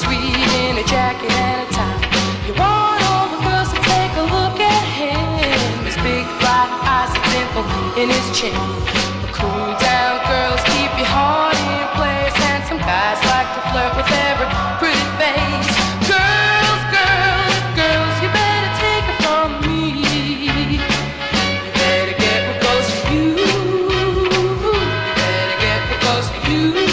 sweet in a jacket and a tie. You want all the girls to take a look at him. His big black eyes, a dimple in his chin. Cool down girls, keep your heart in place. Handsome guys like to flirt with every pretty face. Girls, girls, girls, you better take it from me. You better get what goes for you. You better get what goes for you.